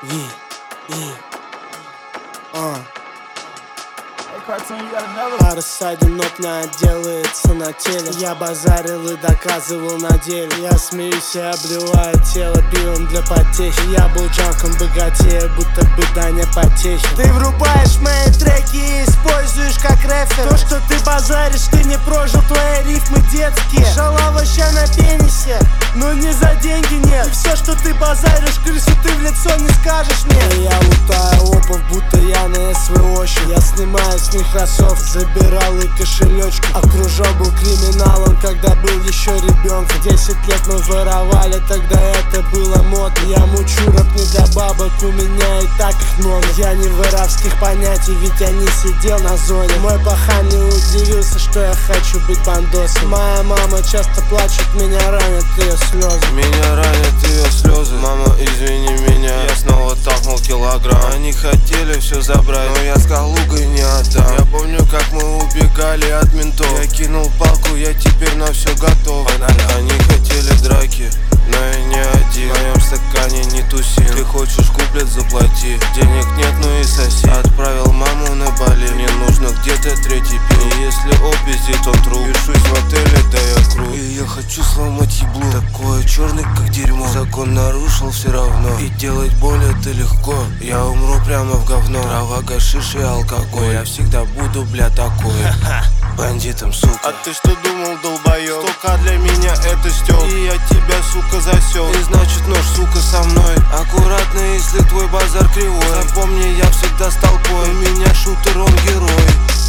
Пара ссадинок не отделается на теле. Я базарил и доказывал на деле. Я смеюсь и обливаю тело пивом для потехи. Я был джанком богатее, будто бы Даня Потехи. Ты врубаешь мои треки и используешь как рефер. То, что ты базаришь, ты не прожил, твои рифмы детские. Шалава ща на пенисе, но не за деньги нет. И все, что ты базаришь, крысу ты в лицо не скажешь мне. И я лутаю лопов, будто я на СВО. Я снимаю с них кроссов, забирал и кошелечки. Окружен был криминалом, когда был еще ребенком. 10 лет мы воровали, тогда это было модно. Я мучу рэп не для бабок, у меня и так их много. Я не воровских понятий, ведь я не сидел на зоне. Мой пахан не удивился, что я хочу быть бандосом. Моя мама часто плачет, меня ранят ее слезы. Меня ранят ее слезы. Мама, извини меня, я снова тахнул килограмм. Они хотели все забрать, но я с Калугой не отдам. Я помню, как мы убегали от ментов. Я кинул палку, я теперь на все готов. Они хотели драки, но я не один. В моем стакане не тусим. Ты хочешь куплет, заплати. Денег нет, ну и соси. Отправил маму на Бали, мне нужно где-то третий пил. И если опиздит, он труп. Пишусь в отеле, да я круг. И я хочу сломать ебло, такое черный, как дерьмо. Закон нарушил все равно, и делать боль это легко. Я умру прямо в говно. Трава, гашиш и алкоголь. Я всегда буду, бля, такой бандитом, сука. А ты что думал, долбоёб? 100к для меня это стёб. И я тебя, сука, засёк. И значит нож, сука, со мной. Аккуратно, если твой базар кривой. Запомни, я всегда с толпой. У меня шутер, он герой.